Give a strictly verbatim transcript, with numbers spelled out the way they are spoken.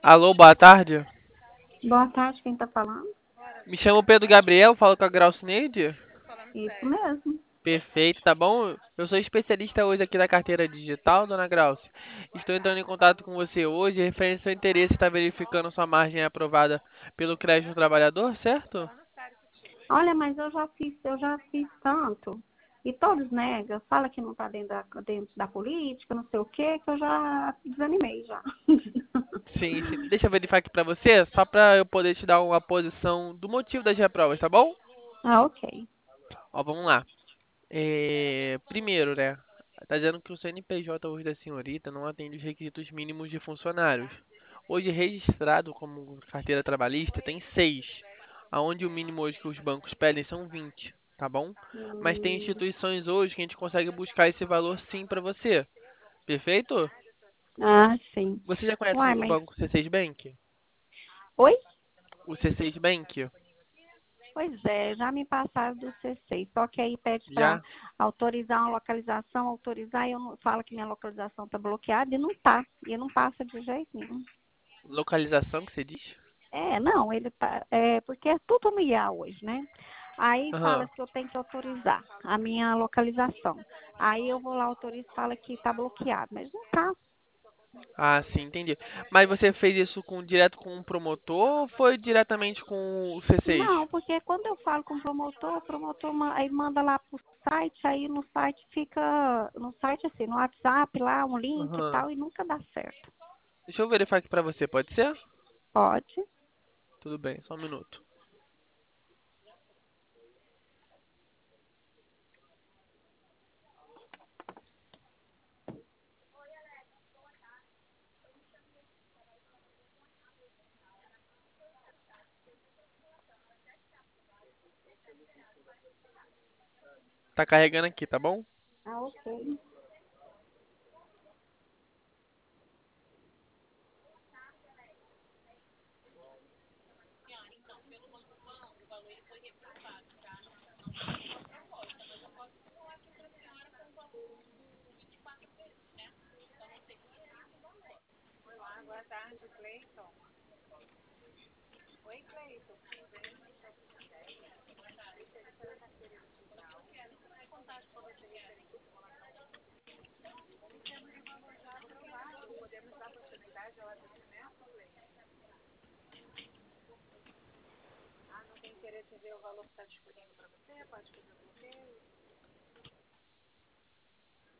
Alô, boa tarde. Boa tarde, quem tá falando? Me chamo Pedro Gabriel, falo com a Graucineide. Isso mesmo. Perfeito, tá bom? Eu sou especialista hoje aqui da carteira digital, dona Grauce. Estou entrando em contato com você hoje, referente ao seu interesse, está verificando sua margem aprovada pelo crédito do trabalhador, certo? Olha, mas eu já fiz, eu já fiz tanto. E todos negam, fala que não tá dentro da, dentro da política, não sei o quê, que eu já desanimei já. Sim, sim. Deixa eu verificar aqui pra você, só pra eu poder te dar uma posição do motivo das reprovas, tá bom? Ah, ok. Ó, vamos lá. É, primeiro, né? Tá dizendo que o C N P J hoje da senhorita não atende os requisitos mínimos de funcionários. Hoje registrado como carteira trabalhista tem seis, aonde o mínimo hoje que os bancos pedem são vinte, tá bom? Mas tem Hum, instituições hoje que a gente consegue buscar esse valor sim para você. Perfeito? ah, sim. Você já conhece Uai, o mas. banco C seis Bank? Oi? O C seis Bank? Pois é, já me passaram do C seis, só que aí pede para Já? autorizar uma localização, autorizar, e eu não, falo que minha localização está bloqueada e não tá. E não passa de jeito nenhum. Localização que você diz? É, não, ele tá, é, porque é tudo no I A hoje, né? Aí fala Aham. que eu tenho que autorizar a minha localização. Aí eu vou lá, autorizo, fala que está bloqueado, mas não tá. Ah, sim, entendi. Mas você fez isso com direto com o promotor ou foi diretamente com o C seis? Não, porque quando eu falo com o promotor, o promotor ma- aí manda lá pro site, aí no site fica, no site assim, no WhatsApp lá, um link e Aham. tal, e nunca dá certo. Deixa eu verificar aqui pra você, pode ser? Pode. Tudo bem, só um minuto. Tá carregando aqui, tá bom? Ah, ok.